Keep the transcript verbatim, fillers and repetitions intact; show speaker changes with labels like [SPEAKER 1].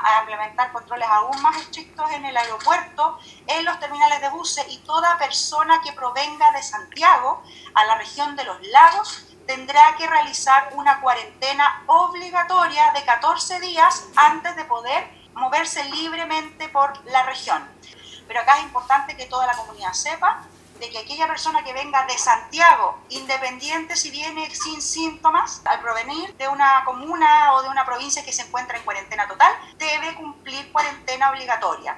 [SPEAKER 1] a implementar controles aún más estrictos en el aeropuerto, en los terminales de buses, y toda persona que provenga de Santiago a la región de los lagos tendrá que realizar una cuarentena obligatoria de catorce días antes de poder moverse libremente por la región. Pero acá es importante que toda la comunidad sepa de que aquella persona que venga de Santiago, independiente si viene sin síntomas, al provenir de una comuna o de una provincia que se encuentra en cuarentena total, debe cumplir cuarentena obligatoria.